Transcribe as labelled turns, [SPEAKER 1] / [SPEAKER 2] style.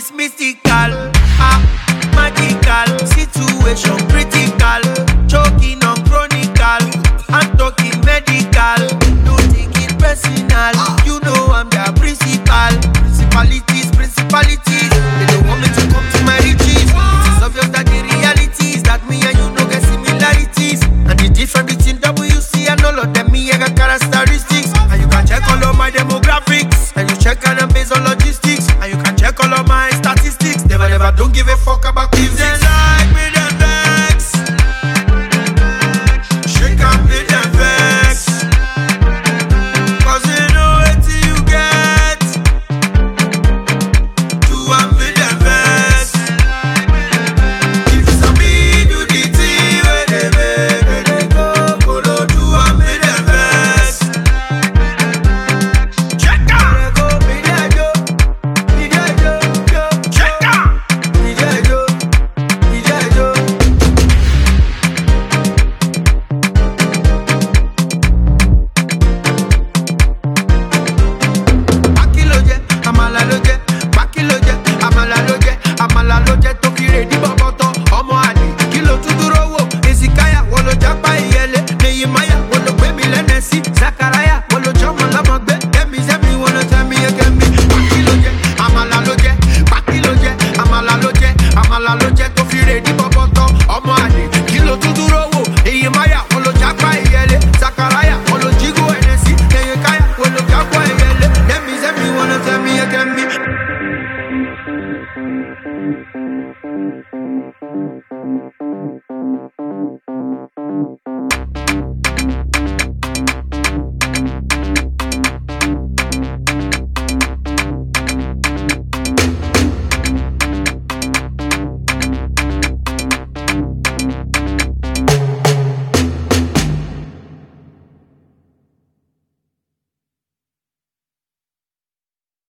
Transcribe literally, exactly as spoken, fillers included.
[SPEAKER 1] is mystical, ah, magical, situation critical, choking on chronicle, I'm talking medical, don't take it personal, you know I'm their principal, principalities, principalities, they don't want me to come to my riches, it is obvious that the reality is that me and you know get similarities, and the difference between W C and all of them, me I got characteristics, and you can check all of my demographics, and you check and I'm based on logistics, and you can check all of my statistics, never never don't give a fuck about things. They like me, them vex, shake and play them vex, cause they know it till you get, do and play them vex, if it's a me, do the thing where they make, where they go, go do, do and play them vex, check out, go be there, yo, be there, yo, yo, check out, be there, yo, be there, yo. Baki ló jẹ, àmàlà ló jẹ, baki ló jẹ, àmàlà ló jẹ, àmàlà ló jẹ tó fi rèdí bọ̀bọ̀tọ̀, ọmọ àlè, kí ló tún dúró wò? Èsìkáyà, wọ́n ló jápá ìyẹlẹ, Nèyímáyà, wọ́n ló gbé mi lẹ́nẹ̀sí, Sàkáráyà, wọ́n ló jọmọ lọ́mọ gbé, Kẹ́mi sẹ́mi, wọ́n ló tẹ́ mi yẹ kẹ́mi. Baki ló jẹ, àmàlà ló jẹ, baki ló jẹ, àmàlà ló jẹ, àmàlà ló jẹ tó fi rèdí bọ̀bọ̀tọ̀, ọmọ àlè, kí ló tún dúró wò? Nèyímáyà, wọ́n ló jápá ìyẹlẹ, Sàkáráyà, wọ́n ló jígó ẹ̀nẹ̀sí, Nèyíkáyà, wọ́n ló jápá ìyẹlẹ, Kẹ́mi sẹ́mi, wọ́n ló tẹ́ mi yẹ kẹ́mi.